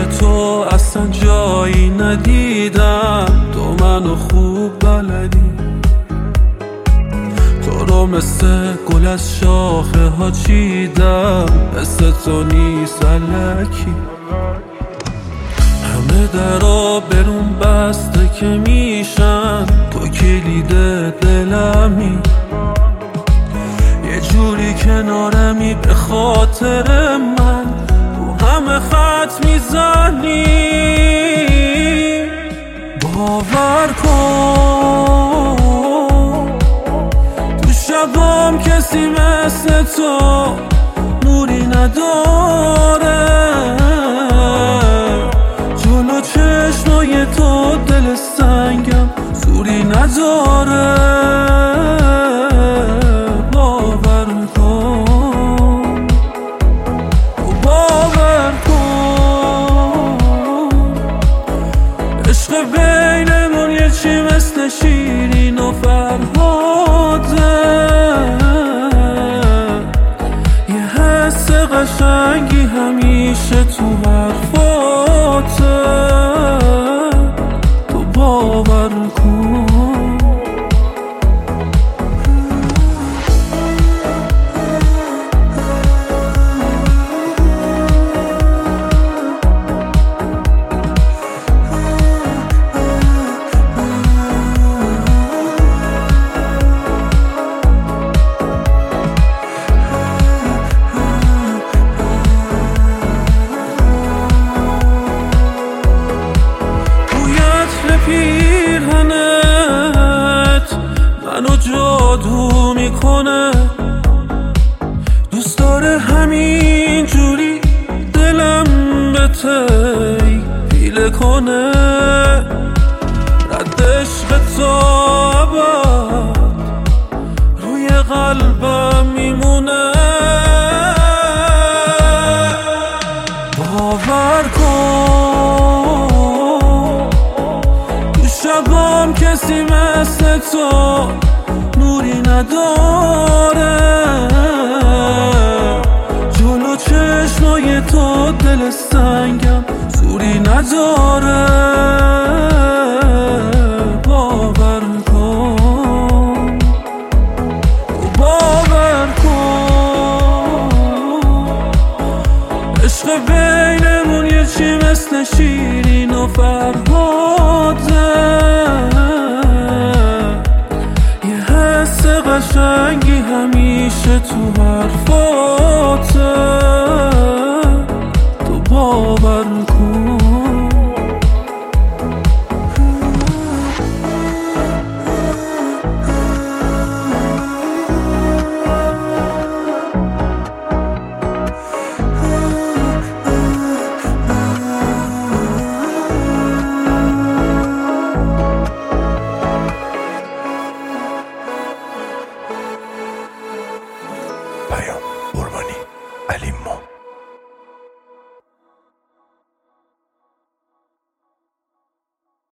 تو اصلا جایی ندیدم، تو منو خوب بلدی، تو رو مثل گل از شاخه ها چیدم، مثل تو نیست الکی. همه درا برون بسته که میشن، تو کلید دلمی، یه جوری کنارمی به خاطر من، تو همه خط میزنی. باور کن تو شبام کسی مثل تو نوری نداره، جلو چشمای تو دل سنگم زوری نداره. باور کن، باور کن، عشق بینمون یه چی مثل شیرین و فرهاده، یه حس قشنگی همیشه تو حرفاته. تو باور کن. پیرهنت منو جادو میکنه، دوست داره همین جوری دلم به تی پیله کنه، رد عشق تا ابد روی قلبم میمونه. باور کن شبام کسی مثل تو نوری نداره، جلو چشمای تو دل سنگم زوری نداره. باور کن، باور کن، عشق بینمون یه چی مثل شیرین و فرهاده، یه حس قشنگی همیشه تو حرفاته. تو باور